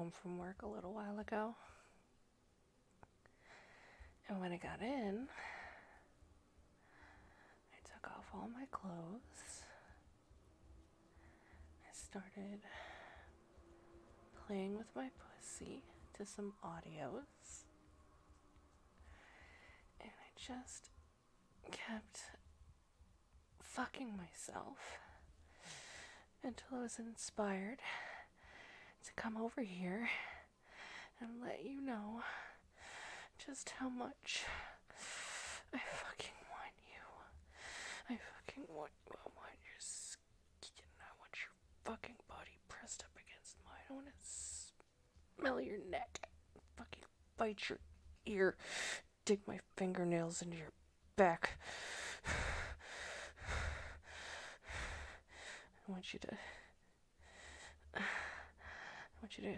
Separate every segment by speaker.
Speaker 1: home from work a little while ago. And when I got in, I took off all my clothes. I started playing with my pussy to some audios. And I just kept fucking myself until I was inspired to come over here and let you know just how much I fucking want you. I fucking want you. I want your skin. I want your fucking body pressed up against mine. I want to smell your neck. Fucking bite your ear. Dig my fingernails into your back. I want you to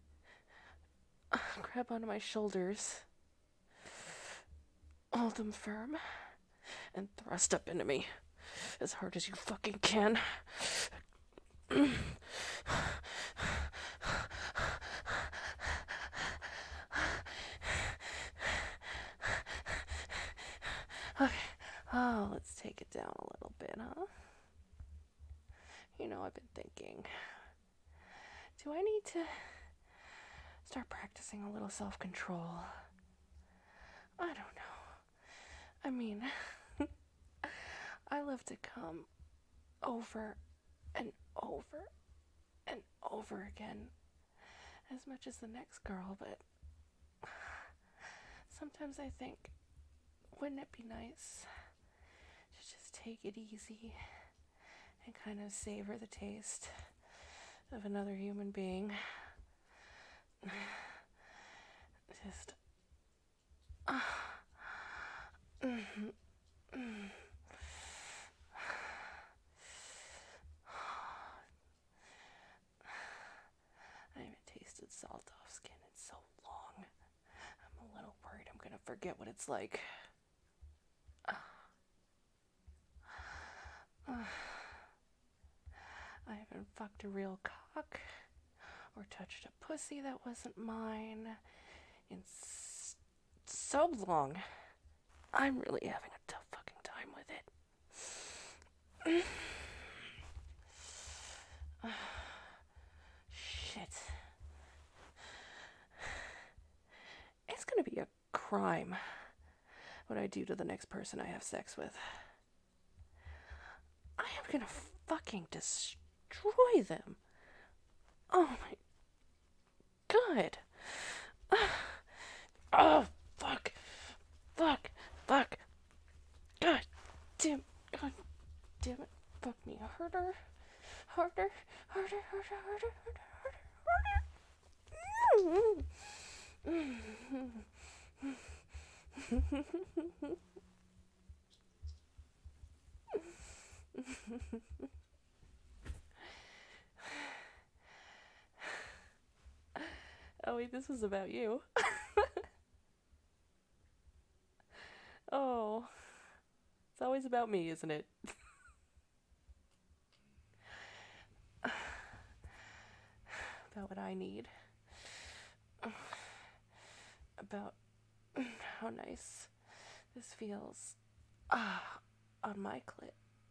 Speaker 1: grab onto my shoulders, hold them firm, and thrust up into me as hard as you fucking can. Okay. Oh, let's take it down a little bit, huh? You know, I've been thinking, do I need to start practicing a little self-control? I don't know. I mean, I love to come over and over and over again as much as the next girl, but sometimes I think, wouldn't it be nice to just take it easy and kind of savor the taste of another human being? Just I haven't tasted salt off skin in so long. I'm a little worried I'm gonna forget what it's like. I haven't fucked a real cock or touched a pussy that wasn't mine in so long. I'm really having a tough fucking time with it. Shit. It's gonna be a crime what I do to the next person I have sex with. I am gonna fucking destroy them. Oh my god. Oh, fuck. Fuck. Fuck. God damn. God damn it. Fuck me harder. Harder. Harder. Harder. Harder. Harder. Oh wait, this is about you. Oh, it's always about me, isn't it? About what I need. About how nice this feels on my clit.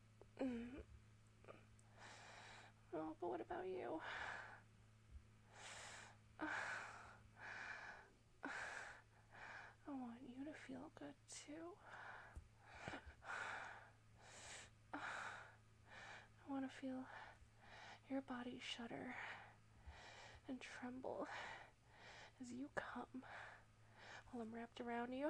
Speaker 1: Oh, but what about you? I want you to feel good too. I want to feel your body shudder and tremble as you come while I'm wrapped around you.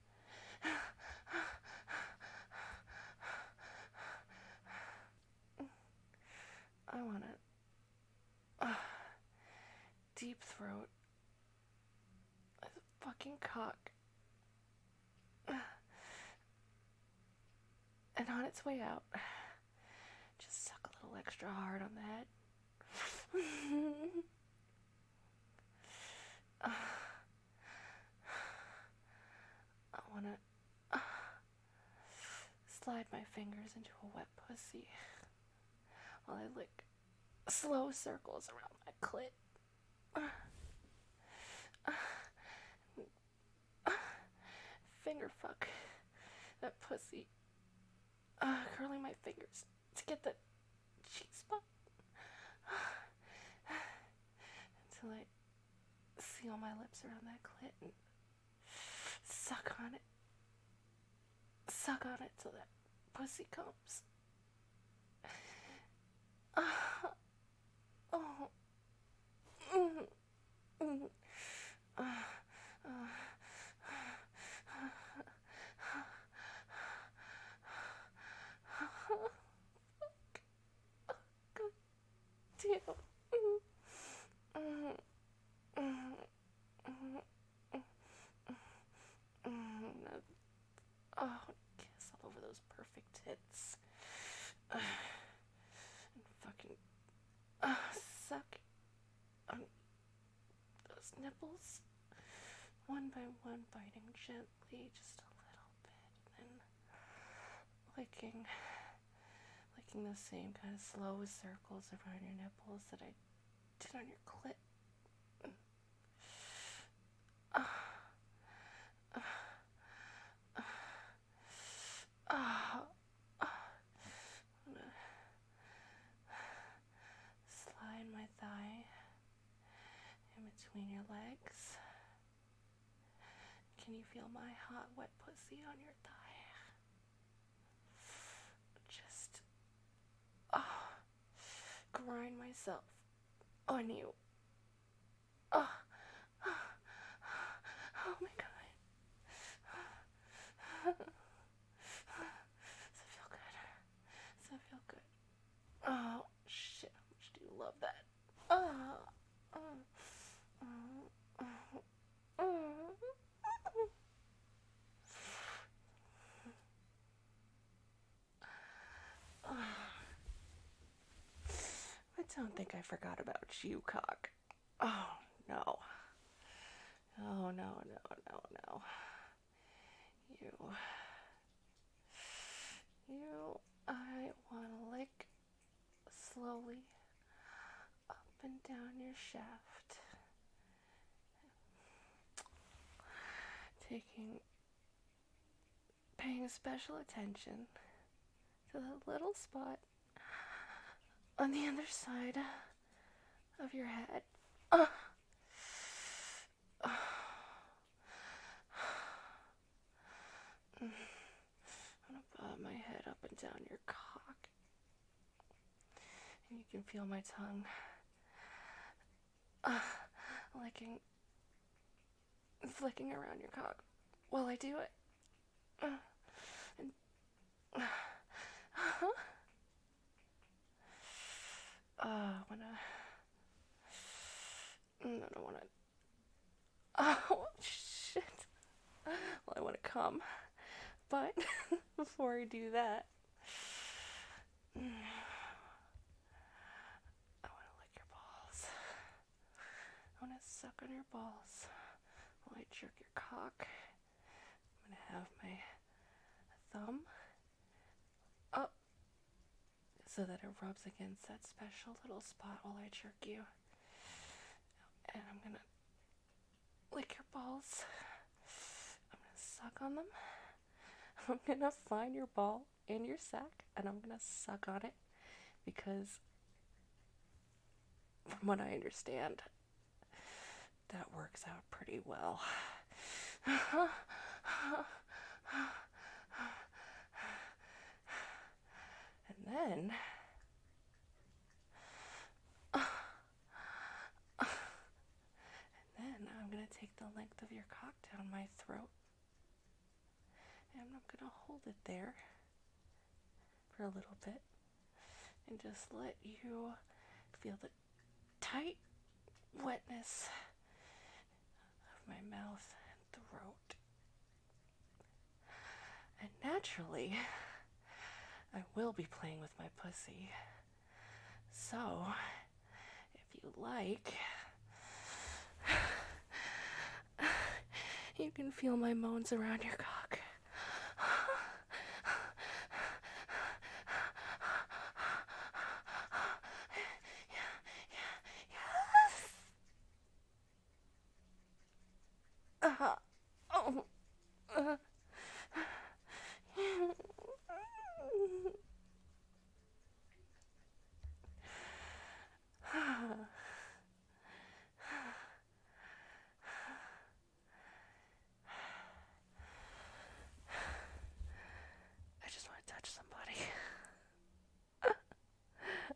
Speaker 1: I want to deep throat a fucking cock. And on its way out, just suck a little extra hard on that. I want to slide my fingers into a wet pussy while I lick slow circles around my clit. finger fuck that pussy, curling my fingers to get the G-spot until I seal my lips around that clit and suck on it till that pussy comes. Oh. Damn. Oh, kiss all over those perfect tits. And fucking suck on those nipples one by one, biting gently, just a little bit, and then licking the same kind of slow circles around your nipples that I did on your clit. Slide my thigh in between your legs. Can you feel my hot, wet pussy on your thigh? Just grind myself on you. Oh my god. Does it feel good? Does it feel good? Oh shit, how much do you love that? I don't think I forgot about you, cock. Oh no. Oh no. You, I want to lick slowly up and down your shaft, paying special attention to the little spot on the other side of your head. I'm gonna bob my head up and down your cock, and you can feel my tongue flicking around your cock while I do it. I don't wanna. Oh shit! Well, I wanna come, but before I do that, I wanna lick your balls. I wanna suck on your balls while I jerk your cock. I'm gonna have my thumb up so that it rubs against that special little spot while I jerk you. And I'm gonna lick your balls. I'm gonna suck on them. I'm gonna find your ball in your sack and I'm gonna suck on it because, from what I understand, that works out pretty well. And then I'm gonna take the length of your cock down my throat and I'm gonna hold it there for a little bit and just let you feel the tight wetness of my mouth and throat. And naturally, I will be playing with my pussy. So, if you like, you can feel my moans around your cock. Yes.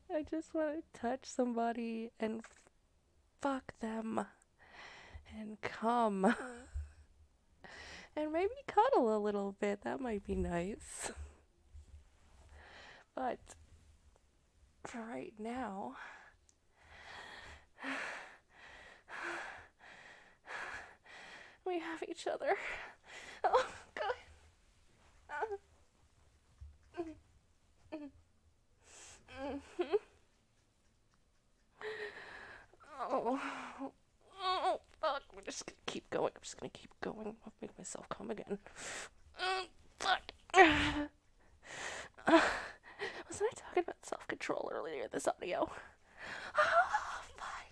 Speaker 1: I just want to touch somebody and fuck them and come and maybe cuddle a little bit. That might be nice. But for right now, we have each other. Oh, God. Oh, oh, fuck. We're just gonna keep going. I'm just gonna keep going. I'll make myself come again. Fuck. Wasn't I talking about self-control earlier in this audio? Oh, fuck.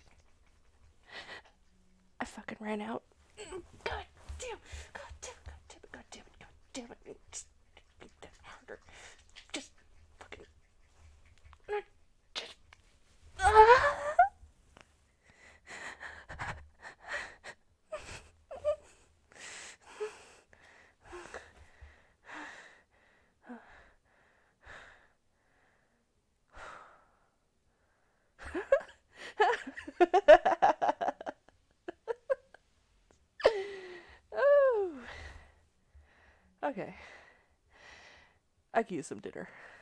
Speaker 1: I fucking ran out. God damn. God damn. God damn it. God damn it. God damn it. Just beat that harder. Just fucking. Just. Oh. Okay. I could use some dinner.